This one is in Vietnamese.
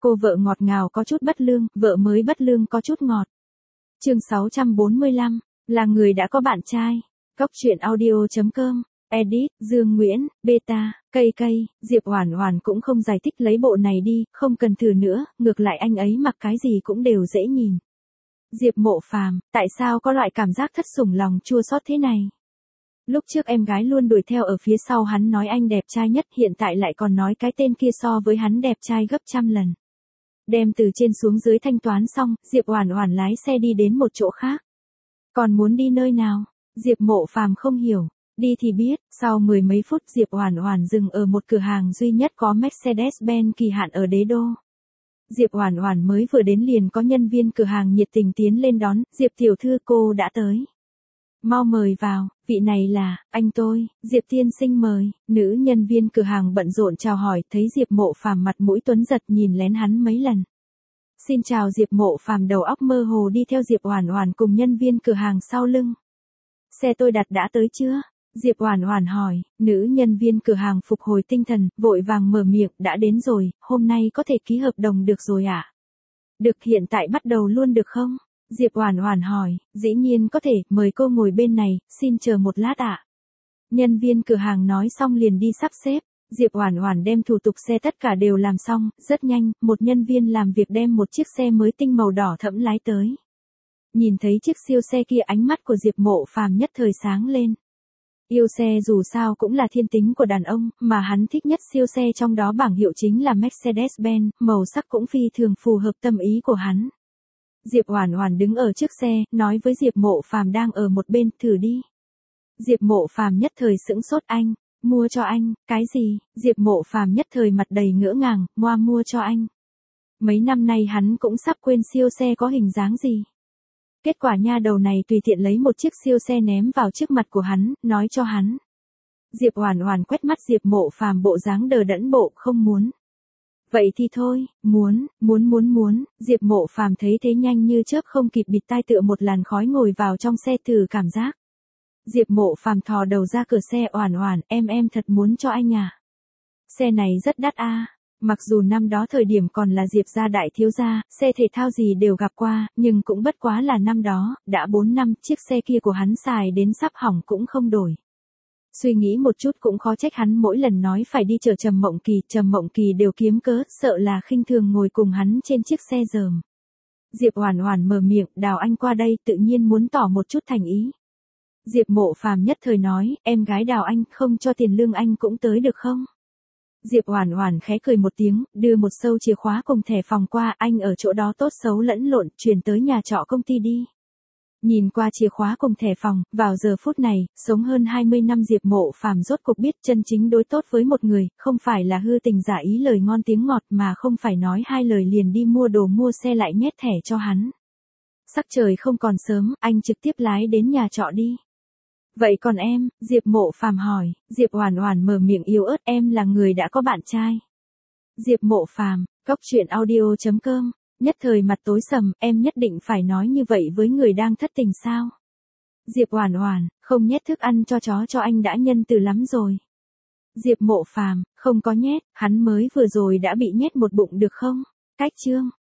Cô vợ ngọt ngào có chút bất lương, vợ mới bất lương có chút ngọt. Chương 645, là người đã có bạn trai. Cóc truyện audio.com. Edit, Dương Nguyễn, Beta, cây, Diệp Oản Oản cũng không giải thích lấy bộ này đi, không cần thử nữa, ngược lại anh ấy mặc cái gì cũng đều dễ nhìn. Diệp Mộ Phàm, tại sao có loại cảm giác thất sủng lòng chua xót thế này? Lúc trước em gái luôn đuổi theo ở phía sau hắn nói anh đẹp trai nhất, hiện tại lại còn nói cái tên kia so với hắn đẹp trai gấp trăm lần. Đem từ trên xuống dưới thanh toán xong, Diệp Oản Oản lái xe đi đến một chỗ khác. Còn muốn đi nơi nào? Diệp Mộ Phàm không hiểu. Đi thì biết, sau mười mấy phút Diệp Oản Oản dừng ở một cửa hàng duy nhất có Mercedes-Benz kỳ hạn ở Đế Đô. Diệp Oản Oản mới vừa đến liền có nhân viên cửa hàng nhiệt tình tiến lên đón, Diệp tiểu thư cô đã tới. Mau mời vào, vị này là, anh tôi, Diệp tiên sinh mời, nữ nhân viên cửa hàng bận rộn chào hỏi, thấy Diệp Mộ Phàm mặt mũi tuấn giật nhìn lén hắn mấy lần. Xin chào Diệp Mộ Phàm đầu óc mơ hồ đi theo Diệp Oản Oản cùng nhân viên cửa hàng sau lưng. Xe tôi đặt đã tới chưa? Diệp Oản Oản hỏi, nữ nhân viên cửa hàng phục hồi tinh thần, vội vàng mở miệng, đã đến rồi, hôm nay có thể ký hợp đồng được rồi ạ? Được, hiện tại bắt đầu luôn được không? Diệp Oản Oản hỏi, dĩ nhiên có thể, mời cô ngồi bên này, xin chờ một lát ạ. Nhân viên cửa hàng nói xong liền đi sắp xếp. Diệp Oản Oản đem thủ tục xe tất cả đều làm xong, rất nhanh, một nhân viên làm việc đem một chiếc xe mới tinh màu đỏ thẫm lái tới. Nhìn thấy chiếc siêu xe kia ánh mắt của Diệp Mộ Phàm nhất thời sáng lên. Yêu xe dù sao cũng là thiên tính của đàn ông, mà hắn thích nhất siêu xe trong đó bảng hiệu chính là Mercedes-Benz, màu sắc cũng phi thường phù hợp tâm ý của hắn. Diệp Oản Oản đứng ở trước xe, nói với Diệp Mộ Phàm đang ở một bên, thử đi. Diệp Mộ Phàm nhất thời sững sốt, anh, mua cho anh, cái gì? Diệp Mộ Phàm nhất thời mặt đầy ngỡ ngàng, mua cho anh. Mấy năm nay hắn cũng sắp quên siêu xe có hình dáng gì. Kết quả nha đầu này tùy tiện lấy một chiếc siêu xe ném vào trước mặt của hắn, nói cho hắn. Diệp Oản Oản quét mắt Diệp Mộ Phàm bộ dáng đờ đẫn bộ, không muốn. Vậy thì thôi, muốn, Diệp Mộ Phàm thấy thế nhanh như chớp không kịp bịt tai tựa một làn khói ngồi vào trong xe thử cảm giác. Diệp Mộ Phàm thò đầu ra cửa xe, Oản Oản, em thật muốn cho anh à. Xe này rất đắt a. Mặc dù năm đó thời điểm còn là Diệp gia đại thiếu gia, xe thể thao gì đều gặp qua, nhưng cũng bất quá là năm đó, đã 4 năm, chiếc xe kia của hắn xài đến sắp hỏng cũng không đổi. Suy nghĩ một chút cũng khó trách hắn mỗi lần nói phải đi chở Trầm Mộng Kỳ đều kiếm cớ, sợ là khinh thường ngồi cùng hắn trên chiếc xe dởm. Diệp Oản Oản mở miệng, Đào anh qua đây, tự nhiên muốn tỏ một chút thành ý. Diệp Mộ Phàm nhất thời nói, em gái Đào anh, không cho tiền lương anh cũng tới được không? Diệp Oản Oản khẽ cười một tiếng, đưa một sâu chìa khóa cùng thẻ phòng qua, anh ở chỗ đó tốt xấu lẫn lộn, chuyển tới nhà trọ công ty đi. Nhìn qua chìa khóa cùng thẻ phòng, vào giờ phút này, sống hơn 20 năm Diệp Mộ Phàm rốt cuộc biết chân chính đối tốt với một người, không phải là hư tình giả ý lời ngon tiếng ngọt mà không phải nói hai lời liền đi mua đồ mua xe lại nhét thẻ cho hắn. Sắc trời không còn sớm, anh trực tiếp lái đến nhà trọ đi. Vậy còn em, Diệp Mộ Phàm hỏi, Diệp Oản Oản mở miệng yếu ớt, em là người đã có bạn trai. Diệp Mộ Phàm, cóc truyện audio.com, nhất thời mặt tối sầm, em nhất định phải nói như vậy với người đang thất tình sao? Diệp Oản Oản, không nhét thức ăn cho chó cho anh đã nhân từ lắm rồi. Diệp Mộ Phàm, không có nhét, hắn mới vừa rồi đã bị nhét một bụng được không? Cách chương.